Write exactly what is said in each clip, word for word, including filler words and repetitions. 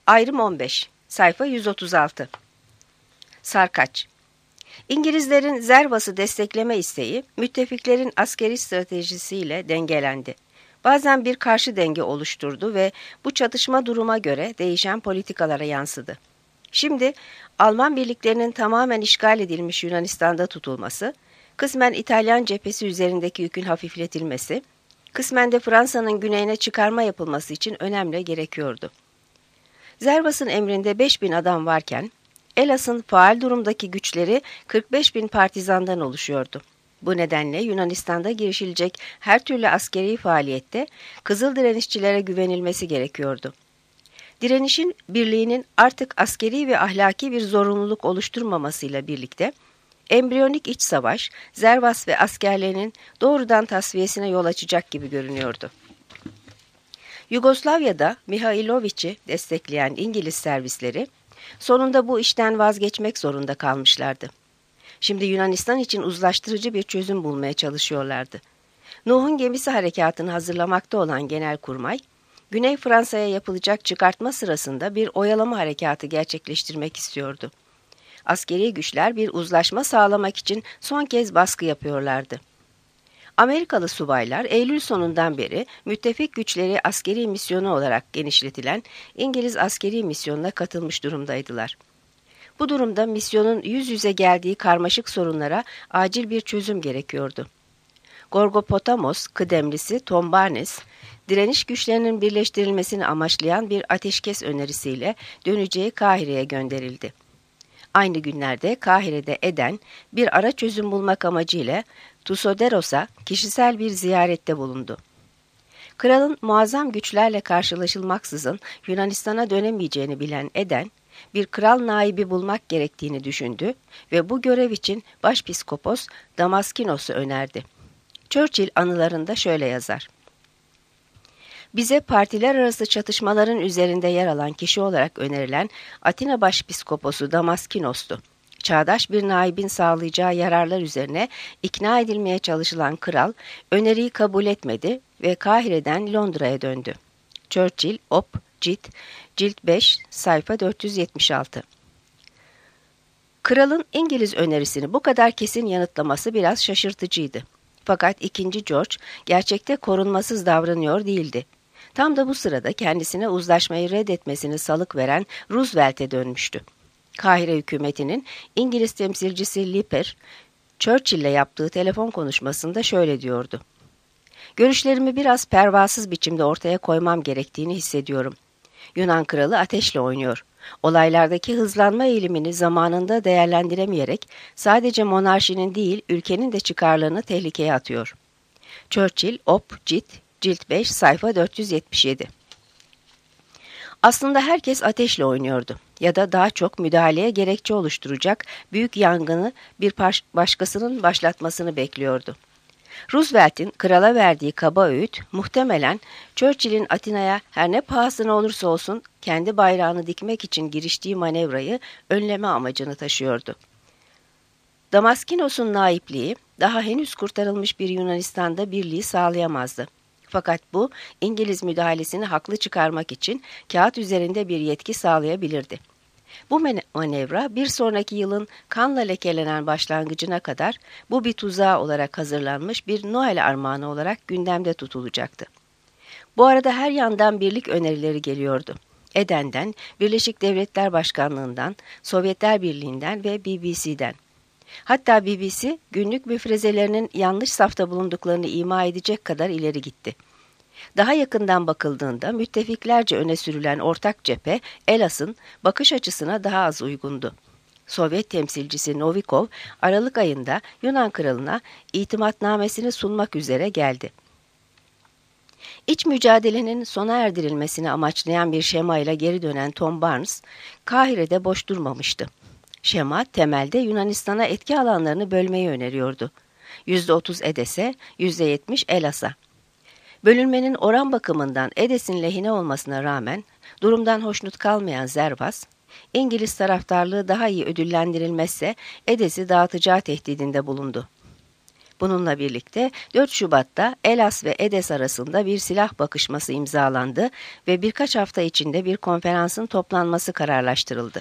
Ayrım on beş, sayfa yüz otuz altı. Sarkaç. İngilizlerin Zervas'ı destekleme isteği, müttefiklerin askeri stratejisiyle dengelendi. Bazen bir karşı denge oluşturdu ve bu çatışma duruma göre değişen politikalara yansıdı. Şimdi Alman birliklerinin tamamen işgal edilmiş Yunanistan'da tutulması, kısmen İtalyan cephesi üzerindeki yükün hafifletilmesi, kısmen de Fransa'nın güneyine çıkarma yapılması için önemli gerekiyordu. Zervas'ın emrinde beş bin adam varken, Elas'ın faal durumdaki güçleri kırk beş bin partizandan oluşuyordu. Bu nedenle Yunanistan'da girişilecek her türlü askeri faaliyette Kızıl direnişçilere güvenilmesi gerekiyordu. Direnişin birliğinin artık askeri ve ahlaki bir zorunluluk oluşturmamasıyla birlikte, embriyonik iç savaş, Zervas ve askerlerinin doğrudan tasfiyesine yol açacak gibi görünüyordu. Yugoslavya'da Mihailoviç'i destekleyen İngiliz servisleri, sonunda bu işten vazgeçmek zorunda kalmışlardı. Şimdi Yunanistan için uzlaştırıcı bir çözüm bulmaya çalışıyorlardı. Nuh'un gemisi harekatını hazırlamakta olan Genelkurmay, Güney Fransa'ya yapılacak çıkartma sırasında bir oyalama harekatı gerçekleştirmek istiyordu. Askeri güçler bir uzlaşma sağlamak için son kez baskı yapıyorlardı. Amerikalı subaylar Eylül sonundan beri müttefik güçleri askeri misyonu olarak genişletilen İngiliz askeri misyonuna katılmış durumdaydılar. Bu durumda misyonun yüz yüze geldiği karmaşık sorunlara acil bir çözüm gerekiyordu. Gorgopotamos kıdemlisi Tom Barnes, direniş güçlerinin birleştirilmesini amaçlayan bir ateşkes önerisiyle döneceği Kahire'ye gönderildi. Aynı günlerde Kahire'de Eden bir ara çözüm bulmak amacıyla Tusoderos'a kişisel bir ziyarette bulundu. Kralın muazzam güçlerle karşılaşılmaksızın Yunanistan'a dönemeyeceğini bilen Eden, bir kral naibi bulmak gerektiğini düşündü ve bu görev için Başpiskopos Damaskinos'u önerdi. Churchill anılarında şöyle yazar: "Bize partiler arası çatışmaların üzerinde yer alan kişi olarak önerilen Atina Başpiskoposu Damaskinos'tu. Çağdaş bir naibin sağlayacağı yararlar üzerine ikna edilmeye çalışılan kral öneriyi kabul etmedi ve Kahire'den Londra'ya döndü." Churchill, Op. Cit, Cilt beş, sayfa dört yüz yetmiş altı. Kralın İngiliz önerisini bu kadar kesin yanıtlaması biraz şaşırtıcıydı. Fakat ikinci George gerçekte korunmasız davranıyor değildi. Tam da bu sırada kendisine uzlaşmayı reddetmesini salık veren Roosevelt'e dönmüştü. Kahire hükümetinin İngiliz temsilcisi Liper, Churchill'le yaptığı telefon konuşmasında şöyle diyordu: "Görüşlerimi biraz pervasız biçimde ortaya koymam gerektiğini hissediyorum. Yunan kralı ateşle oynuyor. Olaylardaki hızlanma eğilimini zamanında değerlendiremeyerek sadece monarşinin değil ülkenin de çıkarlarını tehlikeye atıyor." Churchill, Op. Cit, Cilt beş, sayfa dört yüz yetmiş yedi. Aslında herkes ateşle oynuyordu ya da daha çok müdahaleye gerekçe oluşturacak büyük yangını bir başkasının başlatmasını bekliyordu. Roosevelt'in krala verdiği kaba öğüt muhtemelen Churchill'in Atina'ya her ne pahasına olursa olsun kendi bayrağını dikmek için giriştiği manevrayı önleme amacını taşıyordu. Damaskinos'un naipliği daha henüz kurtarılmış bir Yunanistan'da birliği sağlayamazdı. Fakat bu İngiliz müdahalesini haklı çıkarmak için kağıt üzerinde bir yetki sağlayabilirdi. Bu manevra bir sonraki yılın kanla lekelenen başlangıcına kadar bu bir tuzağı olarak hazırlanmış bir Noel armağanı olarak gündemde tutulacaktı. Bu arada her yandan birlik önerileri geliyordu. Eden'den, Birleşik Devletler Başkanlığı'ndan, Sovyetler Birliği'nden ve B B C'den. Hatta B B C günlük müfrezelerinin yanlış safta bulunduklarını ima edecek kadar ileri gitti. Daha yakından bakıldığında müttefiklerce öne sürülen ortak cephe Elas'ın bakış açısına daha az uygundu. Sovyet temsilcisi Novikov Aralık ayında Yunan kralına itimatnamesini sunmak üzere geldi. İç mücadelenin sona erdirilmesini amaçlayan bir şemayla geri dönen Tom Barnes, Kahire'de boş durmamıştı. Şema temelde Yunanistan'a etki alanlarını bölmeyi öneriyordu. yüzde otuz Edes'e, yüzde yetmiş Elas'a. Bölünmenin oran bakımından Edes'in lehine olmasına rağmen durumdan hoşnut kalmayan Zervas, İngiliz taraftarlığı daha iyi ödüllendirilmezse Edes'i dağıtacağı tehdidinde bulundu. Bununla birlikte dört Şubat'ta Elas ve Edes arasında bir silah bakışması imzalandı ve birkaç hafta içinde bir konferansın toplanması kararlaştırıldı.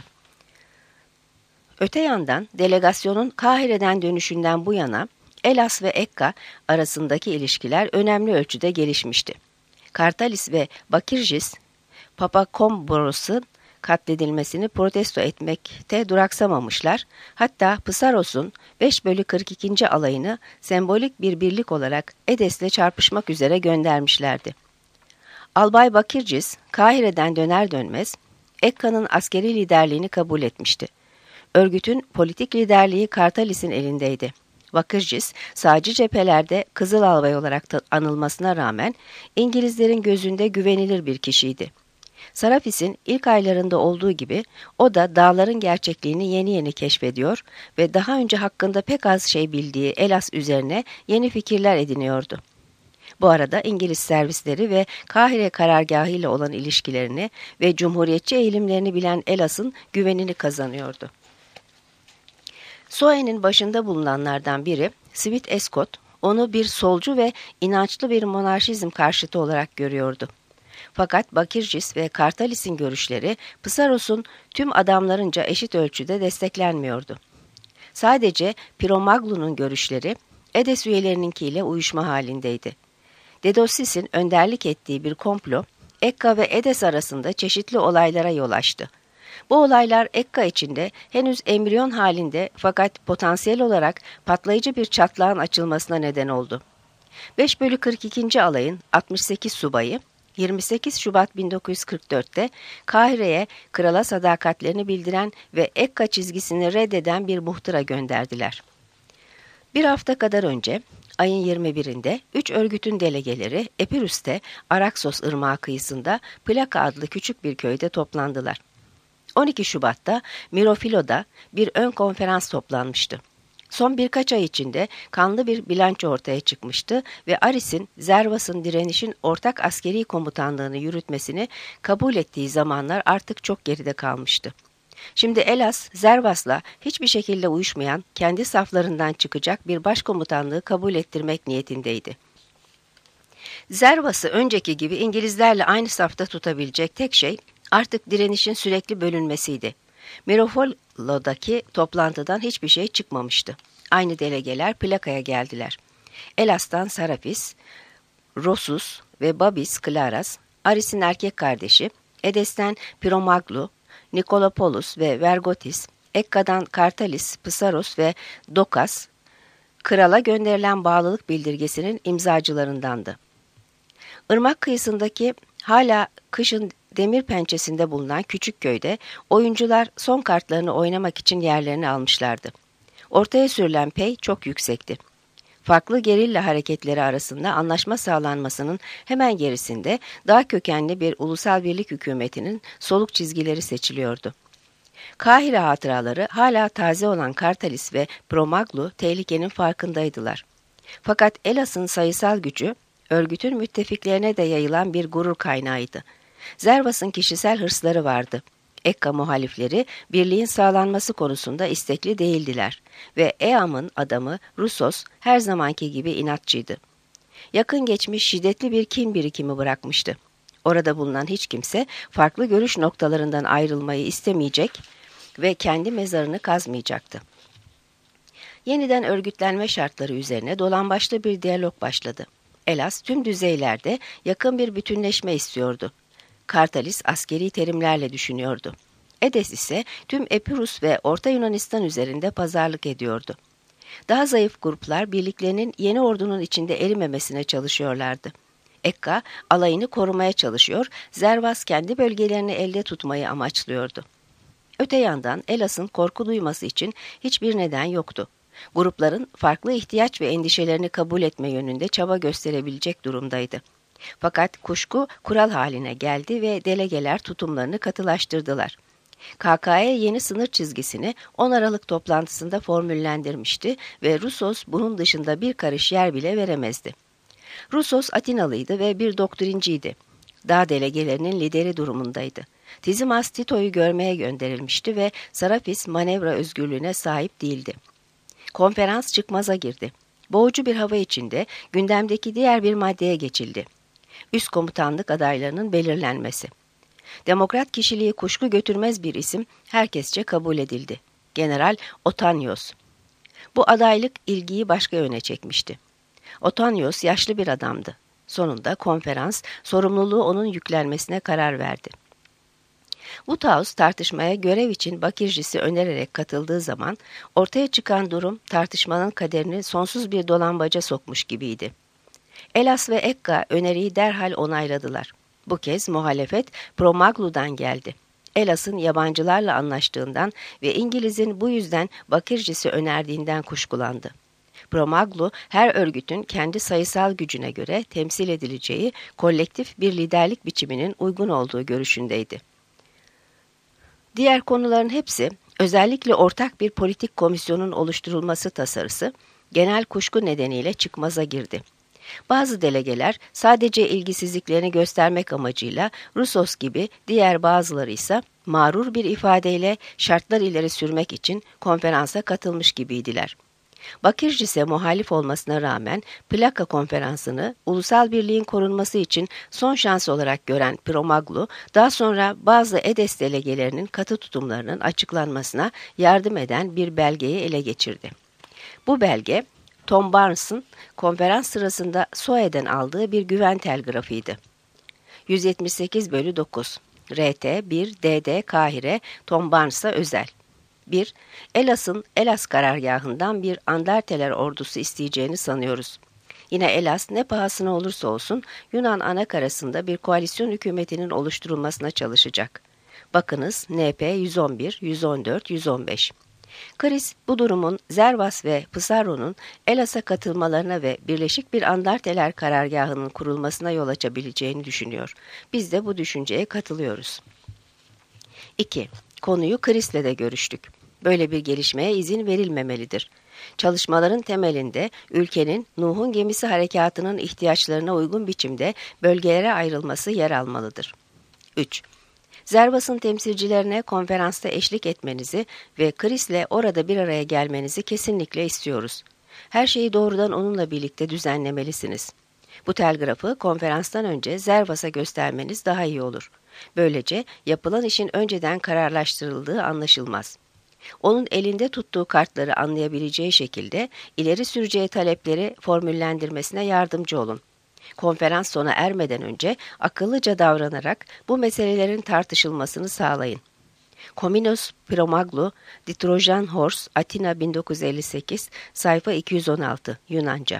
Öte yandan delegasyonun Kahire'den dönüşünden bu yana Elas ve Ekka arasındaki ilişkiler önemli ölçüde gelişmişti. Kartalis ve Bakirjis, Papakomboros'un katledilmesini protesto etmekte duraksamamışlar, hatta Psaros'un beş bölü kırk ikinci alayını sembolik bir birlik olarak Edes'le çarpışmak üzere göndermişlerdi. Albay Bakirjis, Kahire'den döner dönmez Ekka'nın askeri liderliğini kabul etmişti. Örgütün politik liderliği Kartalis'in elindeydi. Bakirjis, sağcı cephelerde Kızıl Albay olarak anılmasına rağmen İngilizlerin gözünde güvenilir bir kişiydi. Sarafis'in ilk aylarında olduğu gibi o da dağların gerçekliğini yeni yeni keşfediyor ve daha önce hakkında pek az şey bildiği Elas üzerine yeni fikirler ediniyordu. Bu arada İngiliz servisleri ve Kahire karargahı ile olan ilişkilerini ve cumhuriyetçi eğilimlerini bilen Elas'ın güvenini kazanıyordu. Soe'nin başında bulunanlardan biri, Sweet Escott, onu bir solcu ve inançlı bir monarşizm karşıtı olarak görüyordu. Fakat Bakirjis ve Kartalis'in görüşleri Psaros'un tüm adamlarınca eşit ölçüde desteklenmiyordu. Sadece Piromaglu'nun görüşleri Edes üyelerininkiyle uyuşma halindeydi. Dedosis'in önderlik ettiği bir komplo, Ekka ve Edes arasında çeşitli olaylara yol açtı. Bu olaylar Ekka içinde henüz embriyon halinde fakat potansiyel olarak patlayıcı bir çatlağın açılmasına neden oldu. beş bölü kırk ikinci alayın altmış sekiz subayı, yirmi sekiz Şubat bin dokuz yüz kırk dört'te Kahire'ye krala sadakatlerini bildiren ve Ekka çizgisini reddeden bir muhtıra gönderdiler. Bir hafta kadar önce, ayın yirmi bir'inde üç örgütün delegeleri Epirüs'te Araksos Irmağı kıyısında Plaka adlı küçük bir köyde toplandılar. on iki Şubat'ta Mirofilo'da bir ön konferans toplanmıştı. Son birkaç ay içinde kanlı bir bilanço ortaya çıkmıştı ve Aris'in Zervas'ın direnişin ortak askeri komutanlığını yürütmesini kabul ettiği zamanlar artık çok geride kalmıştı. Şimdi Elas, Zervas'la hiçbir şekilde uyuşmayan, kendi saflarından çıkacak bir başkomutanlığı kabul ettirmek niyetindeydi. Zervas'ı önceki gibi İngilizlerle aynı safta tutabilecek tek şey artık direnişin sürekli bölünmesiydi. Mirofolo'daki toplantıdan hiçbir şey çıkmamıştı. Aynı delegeler Plaka'ya geldiler. Elas'tan Sarafis, Rosus ve Babis Klaras, Aris'in erkek kardeşi, Edes'ten Piromaglu, Nikolopoulos ve Vergotis, Ekka'dan Kartalis, Psaros ve Dokas, krala gönderilen bağlılık bildirgesinin imzacılarındandı. Irmak kıyısındaki hala kışın demir pençesinde bulunan küçük köyde oyuncular son kartlarını oynamak için yerlerini almışlardı. Ortaya sürülen pey çok yüksekti. Farklı gerilla hareketleri arasında anlaşma sağlanmasının hemen gerisinde daha kökenli bir ulusal birlik hükümetinin soluk çizgileri seçiliyordu. Kahire hatıraları hala taze olan Kartalis ve Promaglu tehlikenin farkındaydılar. Fakat Elas'ın sayısal gücü örgütün müttefiklerine de yayılan bir gurur kaynağıydı. Zervas'ın kişisel hırsları vardı. Ekka muhalifleri birliğin sağlanması konusunda istekli değildiler ve Eam'ın adamı Rusos her zamanki gibi inatçıydı. Yakın geçmiş şiddetli bir kin birikimi bırakmıştı. Orada bulunan hiç kimse farklı görüş noktalarından ayrılmayı istemeyecek ve kendi mezarını kazmayacaktı. Yeniden örgütlenme şartları üzerine dolambaçlı bir diyalog başladı. Elas tüm düzeylerde yakın bir bütünleşme istiyordu. Kartalis askeri terimlerle düşünüyordu. Edes ise tüm Epirus ve Orta Yunanistan üzerinde pazarlık ediyordu. Daha zayıf gruplar birliklerinin yeni ordunun içinde erimemesine çalışıyorlardı. Ekka alayını korumaya çalışıyor, Zervas kendi bölgelerini elde tutmayı amaçlıyordu. Öte yandan Elas'ın korku duyması için hiçbir neden yoktu. Grupların farklı ihtiyaç ve endişelerini kabul etme yönünde çaba gösterebilecek durumdaydı. Fakat kuşku kural haline geldi ve delegeler tutumlarını katılaştırdılar. K K E yeni sınır çizgisini on Aralık toplantısında formüllendirmişti ve Rusos bunun dışında bir karış yer bile veremezdi. Rusos Atinalıydı ve bir doktrinciydi. Dağ delegelerinin lideri durumundaydı. Tizimas Tito'yu görmeye gönderilmişti ve Sarafis manevra özgürlüğüne sahip değildi. Konferans çıkmaza girdi. Boğucu bir hava içinde gündemdeki diğer bir maddeye geçildi. Üst komutanlık adaylarının belirlenmesi. Demokrat kişiliği kuşku götürmez bir isim herkesçe kabul edildi. General Otanyos. Bu adaylık ilgiyi başka yöne çekmişti. Otanyos yaşlı bir adamdı. Sonunda konferans sorumluluğu onun yüklenmesine karar verdi. Woodhouse tartışmaya görev için Bakircis'i önererek katıldığı zaman ortaya çıkan durum tartışmanın kaderini sonsuz bir dolambaca sokmuş gibiydi. Elas ve Ekka öneriyi derhal onayladılar. Bu kez muhalefet Promaglu'dan geldi. Elas'ın yabancılarla anlaştığından ve İngiliz'in bu yüzden Bakircis'i önerdiğinden kuşkulandı. Promaglu, her örgütün kendi sayısal gücüne göre temsil edileceği kolektif bir liderlik biçiminin uygun olduğu görüşündeydi. Diğer konuların hepsi, özellikle ortak bir politik komisyonun oluşturulması tasarısı, genel kuşku nedeniyle çıkmaza girdi. Bazı delegeler sadece ilgisizliklerini göstermek amacıyla Roussos gibi, diğer bazıları ise mağrur bir ifadeyle şartlar ileri sürmek için konferansa katılmış gibiydiler. Bakircis'e muhalif olmasına rağmen plaka konferansını ulusal birliğin korunması için son şans olarak gören Promaglu, daha sonra bazı Edes delegelerinin katı tutumlarının açıklanmasına yardım eden bir belgeyi ele geçirdi. Bu belge, Tom Barnes'ın konferans sırasında Soe'den aldığı bir güven telgrafıydı. yüz yetmiş sekiz bölü dokuz R T bir D D Kahire Tom Barnes'a özel. bir. Elas'ın Elas karargahından bir Anderteler ordusu isteyeceğini sanıyoruz. Yine Elas ne pahasına olursa olsun Yunan anakarasında bir koalisyon hükümetinin oluşturulmasına çalışacak. Bakınız N P yüz on bir, yüz on dört, yüz on beş. Kris bu durumun Zervas ve Pısarro'nun Elas'a katılmalarına ve birleşik bir Anderteler karargahının kurulmasına yol açabileceğini düşünüyor. Biz de bu düşünceye katılıyoruz. iki. Konuyu Kris'le de görüştük. Böyle bir gelişmeye izin verilmemelidir. Çalışmaların temelinde ülkenin Nuh'un gemisi harekatının ihtiyaçlarına uygun biçimde bölgelere ayrılması yer almalıdır. üç. Zervas'ın temsilcilerine konferansta eşlik etmenizi ve Kris'le orada bir araya gelmenizi kesinlikle istiyoruz. Her şeyi doğrudan onunla birlikte düzenlemelisiniz. Bu telgrafı konferanstan önce Zervas'a göstermeniz daha iyi olur. Böylece yapılan işin önceden kararlaştırıldığı anlaşılmaz. Onun elinde tuttuğu kartları anlayabileceği şekilde ileri süreceği talepleri formüllendirmesine yardımcı olun. Konferans sona ermeden önce akıllıca davranarak bu meselelerin tartışılmasını sağlayın. Kominos Promaglu, The Trojan Horse, Atina bin dokuz yüz elli sekiz, sayfa iki yüz on altı, Yunanca.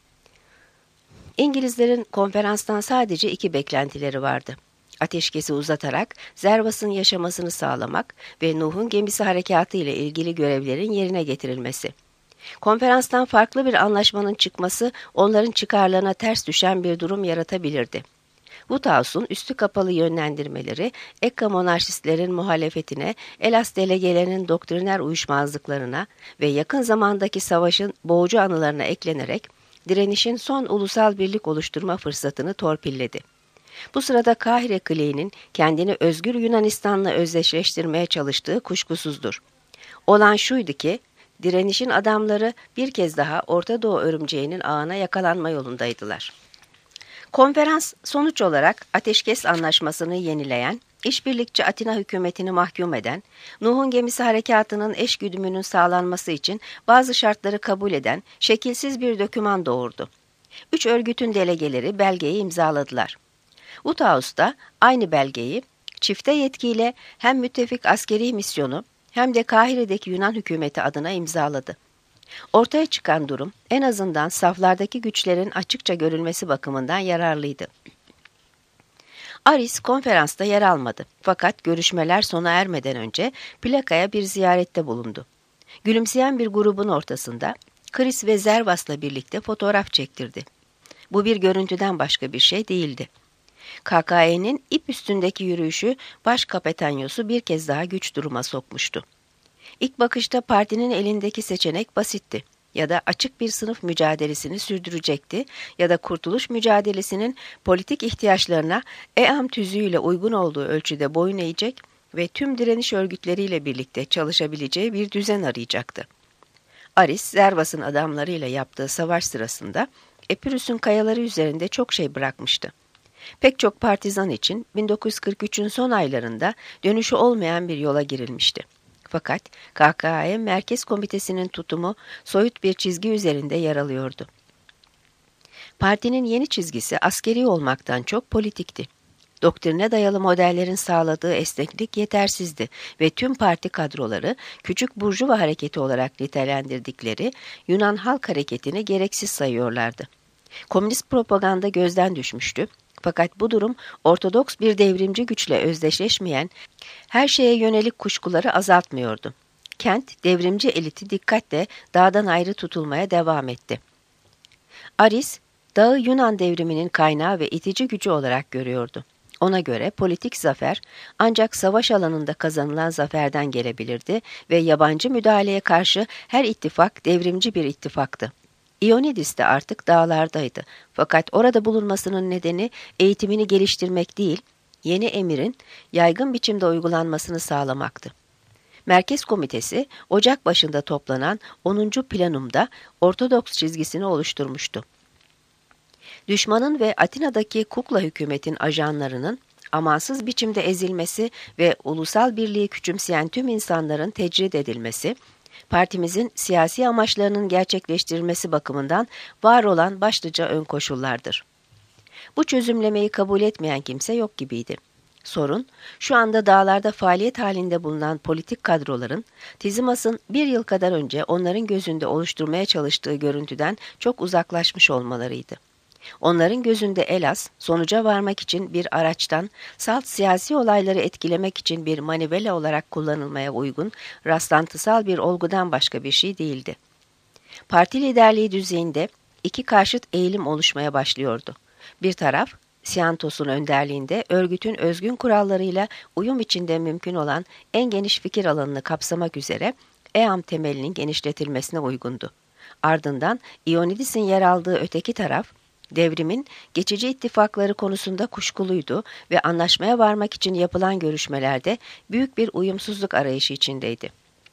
İngilizlerin konferanstan sadece iki beklentileri vardı. Ateşkesi uzatarak Zervas'ın yaşamasını sağlamak ve Nuh'un gemisi harekatı ile ilgili görevlerin yerine getirilmesi. Konferanstan farklı bir anlaşmanın çıkması onların çıkarlarına ters düşen bir durum yaratabilirdi. Woothouse'un üstü kapalı yönlendirmeleri, Ekka monarşistlerin muhalefetine, Elas delegelerinin doktriner uyuşmazlıklarına ve yakın zamandaki savaşın boğucu anılarına eklenerek direnişin son ulusal birlik oluşturma fırsatını torpilledi. Bu sırada Kahire Clay'nin kendini özgür Yunanistan'la özdeşleştirmeye çalıştığı kuşkusuzdur. Olan şuydu ki, direnişin adamları bir kez daha Orta Doğu örümceğinin ağına yakalanma yolundaydılar. Konferans sonuç olarak ateşkes anlaşmasını yenileyen, işbirlikçi Atina hükümetini mahkum eden, Nuh'un gemisi harekatının eşgüdümünün sağlanması için bazı şartları kabul eden şekilsiz bir doküman doğurdu. Üç örgütün delegeleri belgeyi imzaladılar. Woodhouse da aynı belgeyi çifte yetkiyle hem müttefik askeri misyonu hem de Kahire'deki Yunan hükümeti adına imzaladı. Ortaya çıkan durum en azından saflardaki güçlerin açıkça görülmesi bakımından yararlıydı. Aris konferansta yer almadı fakat görüşmeler sona ermeden önce plakaya bir ziyarette bulundu. Gülümseyen bir grubun ortasında Kris ve Zervas'la birlikte fotoğraf çektirdi. Bu bir görüntüden başka bir şey değildi. K K E'nin ip üstündeki yürüyüşü baş kapetanyosu bir kez daha güç duruma sokmuştu. İlk bakışta partinin elindeki seçenek basitti. Ya da açık bir sınıf mücadelesini sürdürecekti ya da kurtuluş mücadelesinin politik ihtiyaçlarına E A M tüzüğüyle uygun olduğu ölçüde boyun eğecek ve tüm direniş örgütleriyle birlikte çalışabileceği bir düzen arayacaktı. Aris, Zervas'ın adamlarıyla yaptığı savaş sırasında Epirus'un kayaları üzerinde çok şey bırakmıştı. Pek çok partizan için bin dokuz yüz kırk üçün son aylarında dönüşü olmayan bir yola girilmişti. Fakat K K A M Merkez Komitesi'nin tutumu soyut bir çizgi üzerinde yer alıyordu. Partinin yeni çizgisi askeri olmaktan çok politikti. Doktrine dayalı modellerin sağladığı esneklik yetersizdi ve tüm parti kadroları küçük burjuva hareketi olarak nitelendirdikleri Yunan Halk Hareketi'ni gereksiz sayıyorlardı. Komünist propaganda gözden düşmüştü. Fakat bu durum ortodoks bir devrimci güçle özdeşleşmeyen her şeye yönelik kuşkuları azaltmıyordu. Kent, devrimci eliti dikkatle dağdan ayrı tutulmaya devam etti. Aris, dağı Yunan devriminin kaynağı ve itici gücü olarak görüyordu. Ona göre politik zafer ancak savaş alanında kazanılan zaferden gelebilirdi ve yabancı müdahaleye karşı her ittifak devrimci bir ittifaktı. Ionidis de artık dağlardaydı. Fakat orada bulunmasının nedeni eğitimini geliştirmek değil, yeni emirin yaygın biçimde uygulanmasını sağlamaktı. Merkez Komitesi, Ocak başında toplanan onuncu Plenum'da Ortodoks çizgisini oluşturmuştu. Düşmanın ve Atina'daki kukla hükümetin ajanlarının amansız biçimde ezilmesi ve ulusal birliği küçümseyen tüm insanların tecrid edilmesi, partimizin siyasi amaçlarının gerçekleştirilmesi bakımından var olan başlıca ön koşullardır. Bu çözümlemeyi kabul etmeyen kimse yok gibiydi. Sorun, şu anda dağlarda faaliyet halinde bulunan politik kadroların, Tizimas'ın bir yıl kadar önce onların gözünde oluşturmaya çalıştığı görüntüden çok uzaklaşmış olmalarıydı. Onların gözünde Elas, sonuca varmak için bir araçtan, salt siyasi olayları etkilemek için bir manivela olarak kullanılmaya uygun, rastlantısal bir olgudan başka bir şey değildi. Parti liderliği düzeyinde iki karşıt eğilim oluşmaya başlıyordu. Bir taraf, Siantos'un önderliğinde örgütün özgün kurallarıyla uyum içinde mümkün olan en geniş fikir alanını kapsamak üzere E A M temelinin genişletilmesine uygundu. Ardından Ionidis'in yer aldığı öteki taraf, devrimin geçici ittifakları konusunda kuşkuluydu ve anlaşmaya varmak için yapılan görüşmelerde büyük bir uyumsuzluk arayışı içindeydi.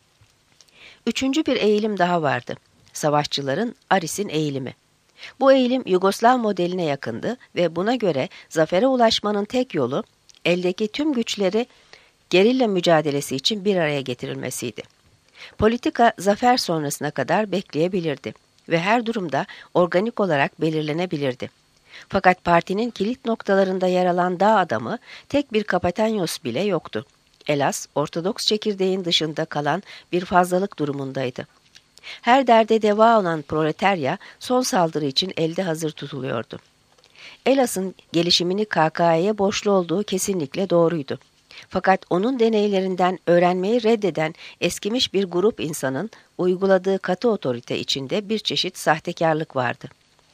Üçüncü bir eğilim daha vardı. Savaşçıların Aris'in eğilimi. Bu eğilim Yugoslav modeline yakındı ve buna göre zafere ulaşmanın tek yolu eldeki tüm güçleri gerilla mücadelesi için bir araya getirilmesiydi. Politika zafer sonrasına kadar bekleyebilirdi ve her durumda organik olarak belirlenebilirdi. Fakat partinin kilit noktalarında yer alan dağ adamı tek bir Kapatanyos bile yoktu. Elas, Ortodoks çekirdeğin dışında kalan bir fazlalık durumundaydı. Her derde deva olan proletarya son saldırı için elde hazır tutuluyordu. Elas'ın gelişimini K K A'ya borçlu olduğu kesinlikle doğruydu. Fakat onun deneylerinden öğrenmeyi reddeden eskimiş bir grup insanın uyguladığı katı otorite içinde bir çeşit sahtekarlık vardı.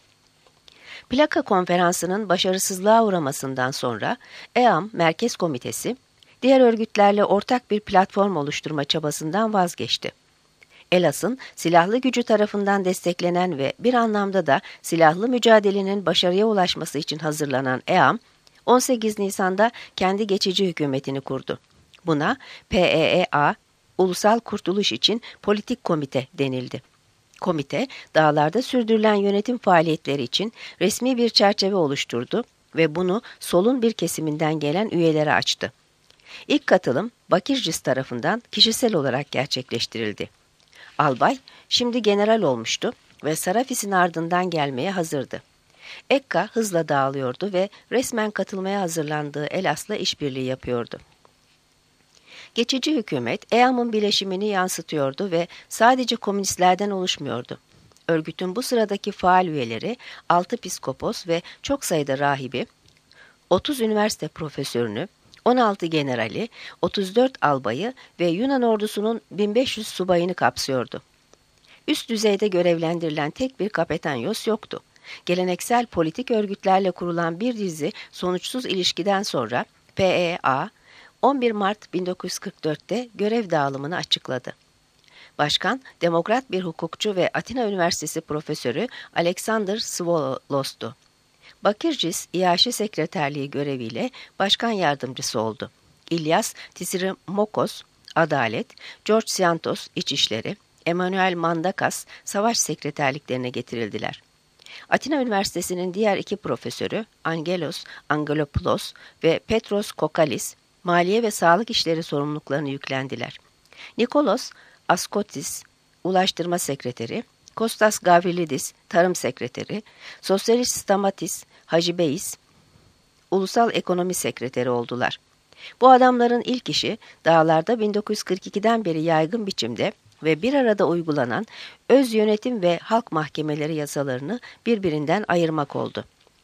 Plaka konferansının başarısızlığa uğramasından sonra E A M Merkez Komitesi, diğer örgütlerle ortak bir platform oluşturma çabasından vazgeçti. Elas'ın silahlı gücü tarafından desteklenen ve bir anlamda da silahlı mücadelenin başarıya ulaşması için hazırlanan E A M, on sekiz Nisan'da kendi geçici hükümetini kurdu. Buna P E E A, Ulusal Kurtuluş için Politik Komite denildi. Komite, dağlarda sürdürülen yönetim faaliyetleri için resmi bir çerçeve oluşturdu ve bunu solun bir kesiminden gelen üyelere açtı. İlk katılım Bakircis tarafından kişisel olarak gerçekleştirildi. Albay, şimdi general olmuştu ve Sarafis'in ardından gelmeye hazırdı. Ekka hızla dağılıyordu ve resmen katılmaya hazırlandığı Elas'la işbirliği yapıyordu. Geçici hükümet E A M'ın bileşimini yansıtıyordu ve sadece komünistlerden oluşmuyordu. Örgütün bu sıradaki faal üyeleri altı piskopos ve çok sayıda rahibi, otuz üniversite profesörünü, on altı generali, otuz dört albayı ve Yunan ordusunun bin beş yüz subayını kapsıyordu. Üst düzeyde görevlendirilen tek bir Kapatanyos yoktu. Geleneksel politik örgütlerle kurulan bir dizi sonuçsuz ilişkiden sonra P E E A, on bir Mart bin dokuz yüz kırk dört'te görev dağılımını açıkladı. Başkan, demokrat bir hukukçu ve Atina Üniversitesi profesörü Alexander Svolos'tu. Bakircis, İAŞi sekreterliği göreviyle başkan yardımcısı oldu. İlyas Tisirimokos, Adalet, George Siantos, İçişleri, Emanuel Mandakas savaş sekreterliklerine getirildiler. Atina Üniversitesi'nin diğer iki profesörü Angelos Angelopoulos ve Petros Kokalis, maliye ve sağlık işleri sorumluluklarını yüklendiler. Nikolos Askotis, Ulaştırma Sekreteri, Kostas Gavrilidis, Tarım Sekreteri, Sosyalist Stamatis Hajibeis, Ulusal Ekonomi Sekreteri oldular. Bu adamların ilk işi dağlarda bin dokuz yüz kırk ikiden beri yaygın biçimde ve bir arada uygulanan öz yönetim ve halk mahkemeleri yasalarını birbirinden ayırmak oldu.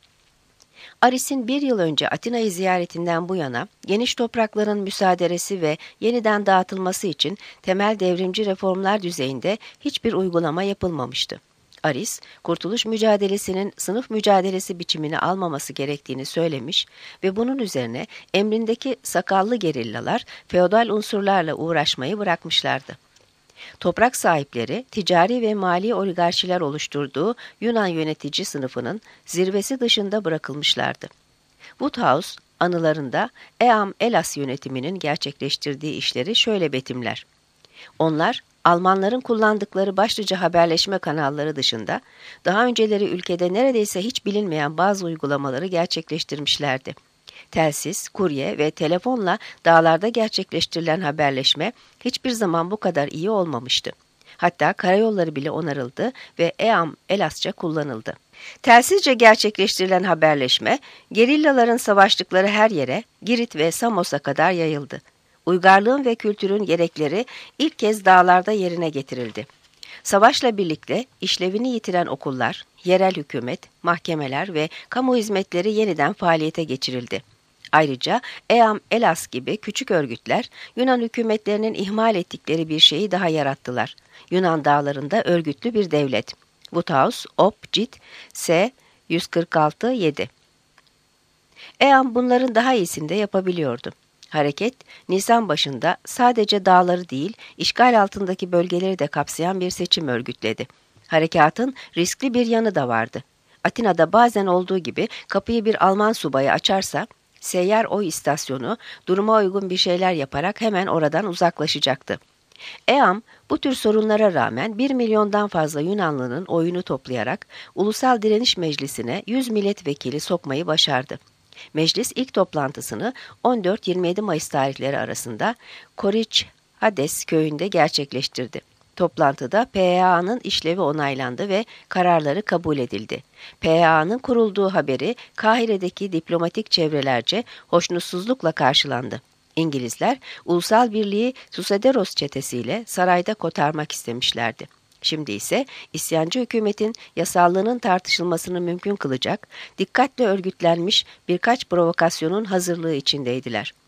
Aris'in bir yıl önce Atina'yı ziyaretinden bu yana geniş toprakların müsaderesi ve yeniden dağıtılması için temel devrimci reformlar düzeyinde hiçbir uygulama yapılmamıştı. Aris, kurtuluş mücadelesinin sınıf mücadelesi biçimini almaması gerektiğini söylemiş ve bunun üzerine emrindeki sakallı gerillalar feodal unsurlarla uğraşmayı bırakmışlardı. Toprak sahipleri, ticari ve mali oligarşiler oluşturduğu Yunan yönetici sınıfının zirvesi dışında bırakılmışlardı. Woodhouse, anılarında Eam Elas yönetiminin gerçekleştirdiği işleri şöyle betimler. Onlar, Almanların kullandıkları başlıca haberleşme kanalları dışında, daha önceleri ülkede neredeyse hiç bilinmeyen bazı uygulamaları gerçekleştirmişlerdi. Telsiz, kurye ve telefonla dağlarda gerçekleştirilen haberleşme hiçbir zaman bu kadar iyi olmamıştı. Hatta karayolları bile onarıldı ve Eam Elasça kullanıldı. Telsizce gerçekleştirilen haberleşme, gerillaların savaştıkları her yere, Girit ve Samos'a kadar yayıldı. Uygarlığın ve kültürün gerekleri ilk kez dağlarda yerine getirildi. Savaşla birlikte işlevini yitiren okullar, yerel hükümet, mahkemeler ve kamu hizmetleri yeniden faaliyete geçirildi. Ayrıca Eam Elas gibi küçük örgütler Yunan hükümetlerinin ihmal ettikleri bir şeyi daha yarattılar. Yunan dağlarında örgütlü bir devlet. Woodhouse, Op. Cit. S. yüz kırk altı yedi. Eam bunların daha iyisini de yapabiliyordu. Hareket, Nisan başında sadece dağları değil, işgal altındaki bölgeleri de kapsayan bir seçim örgütledi. Harekatın riskli bir yanı da vardı. Atina'da bazen olduğu gibi kapıyı bir Alman subayı açarsa, seyyar oy istasyonu duruma uygun bir şeyler yaparak hemen oradan uzaklaşacaktı. Eam, bu tür sorunlara rağmen bir milyondan fazla Yunanlının oyunu toplayarak Ulusal Direniş Meclisi'ne yüz milletvekili sokmayı başardı. Meclis ilk toplantısını on dört yirmi yedi Mayıs tarihleri arasında Koriç-Hades köyünde gerçekleştirdi. Toplantıda P H A'nın işlevi onaylandı ve kararları kabul edildi. P H A'nın kurulduğu haberi Kahire'deki diplomatik çevrelerce hoşnutsuzlukla karşılandı. İngilizler ulusal birliği Susederos çetesiyle sarayda kotarmak istemişlerdi. Şimdi ise isyancı hükümetin yasallığının tartışılmasını mümkün kılacak, dikkatle örgütlenmiş birkaç provokasyonun hazırlığı içindeydiler.